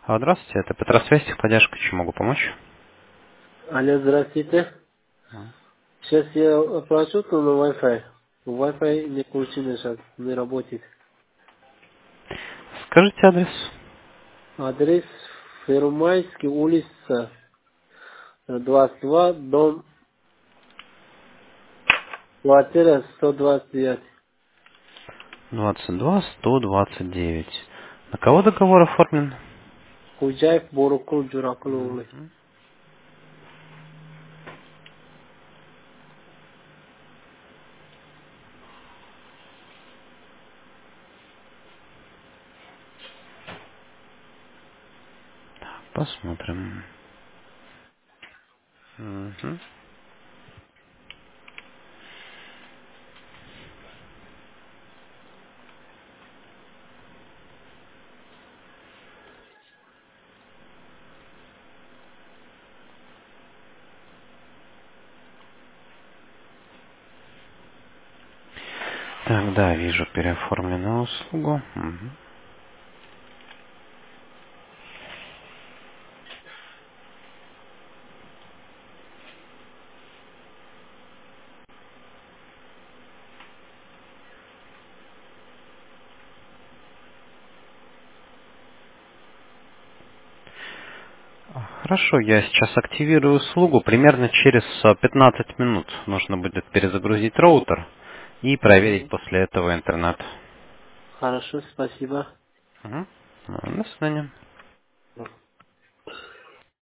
Здравствуйте, это Петросвязь, техподдержка, чем могу помочь? Алло, здравствуйте. Сейчас я оплачу то на Wi-Fi. Wi-Fi не включен сейчас, не работает. Скажите адрес. Адрес Первомайский, улица 22, дом, квартира 129. 22-129. На кого договор оформлен? Худжаев, Борукул, Джуракул, улица. Мгм. Посмотрим. Мгм. Так, да, вижу переоформленную услугу. Мгм. Хорошо, я сейчас активирую услугу. Примерно через 15 минут нужно будет перезагрузить роутер и проверить после этого интернет. Хорошо, спасибо. Мгм. До свидания.